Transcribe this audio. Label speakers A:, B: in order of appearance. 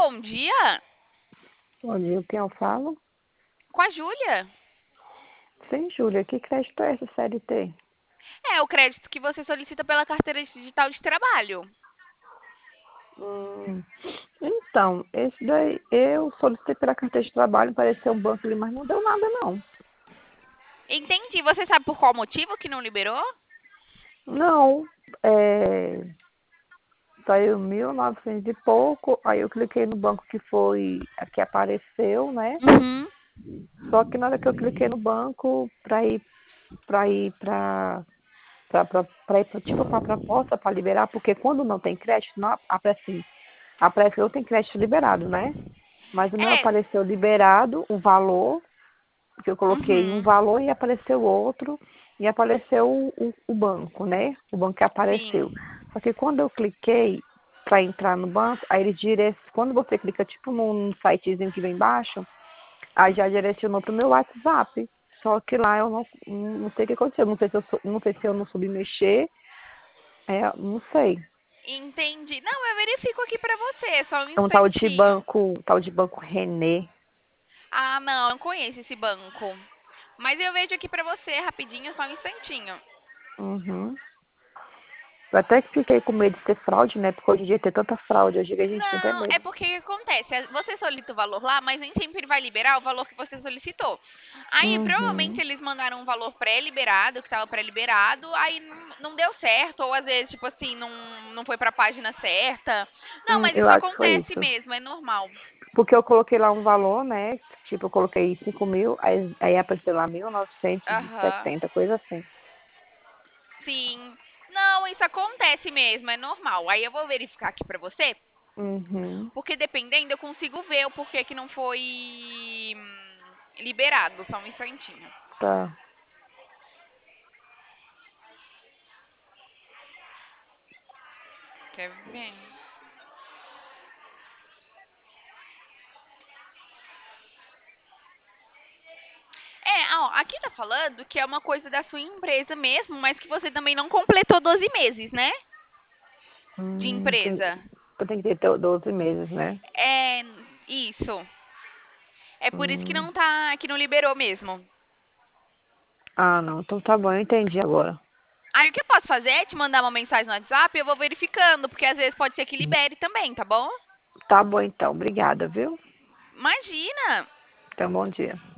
A: bom dia.
B: Bom dia, quem eu falo?
A: Com a Júlia.
B: Sim, Júlia, que crédito é essa CLT?
A: É o crédito que você solicita pela carteira digital de trabalho.
B: Hum, Então, esse daí eu solicitei pela carteira de trabalho, apareceu um banco ali, mas não deu nada não.
A: Entendi. Você sabe por qual motivo que não liberou?
B: Não, saiu 1.900 e pouco, aí eu cliquei no banco que foi, que apareceu, né?
A: Uhum.
B: Só que na hora que eu cliquei no banco para ir tipo para proposta para liberar, porque quando não tem crédito, não aparece assim, aparece eu tenho crédito liberado, né? Mas o meu
A: É.
B: apareceu liberado, o valor, porque eu coloquei um
A: Uhum.
B: valor e apareceu outro, e apareceu o banco, né? O banco que apareceu.
A: Sim.
B: Só que quando eu cliquei para entrar no banco, aí ele quando você clica tipo num sitezinho que vem embaixo, aí já direcionou para o meu WhatsApp. Só que lá eu não sei o que aconteceu. Não sei se eu não soube mexer. Não sei.
A: Entendi. Não, eu verifico aqui pra você, só um
B: É um
A: instantinho.
B: tal de banco Renê.
A: Ah, não, eu não conheço esse banco. Mas eu vejo aqui pra você rapidinho, só um instantinho.
B: Uhum. Eu até que fiquei com medo de ser fraude, né? Porque hoje em dia tem tanta fraude, hoje em dia a gente tem até
A: Não, é
B: medo.
A: porque o que acontece? Você solicita o valor lá, mas nem sempre ele vai liberar o valor que você solicitou. Aí, provavelmente,
B: Uhum.
A: eles mandaram um valor pré-liberado, que estava pré-liberado, aí não deu certo, ou às vezes, tipo assim, não foi para a página certa. Não, mas
B: Eu
A: isso
B: acho que foi
A: acontece
B: isso.
A: mesmo, é normal.
B: Porque eu coloquei lá um valor, né? Tipo, eu coloquei 5.000, aí apareceu lá mil novecentos e
A: Aham,
B: setenta coisa assim.
A: sim. Não, isso acontece mesmo, é normal. Aí eu vou verificar aqui pra você,
B: Uhum.
A: porque dependendo eu consigo ver o porquê que não foi liberado. Só um instantinho.
B: Tá.
A: Quer ver? Ó, aqui tá falando que é uma coisa da sua empresa mesmo, mas que você também não completou 12 meses, né? De empresa.
B: Eu tenho que ter 12 meses, né?
A: É isso. É por isso que
B: Hum.
A: que não liberou mesmo.
B: Ah, não. Então tá bom, eu entendi agora.
A: Aí o que eu posso fazer é te mandar uma mensagem no WhatsApp e eu vou verificando, porque às vezes pode ser que libere também, tá bom?
B: Tá bom então. Obrigada, viu?
A: Imagina!
B: Então, bom dia.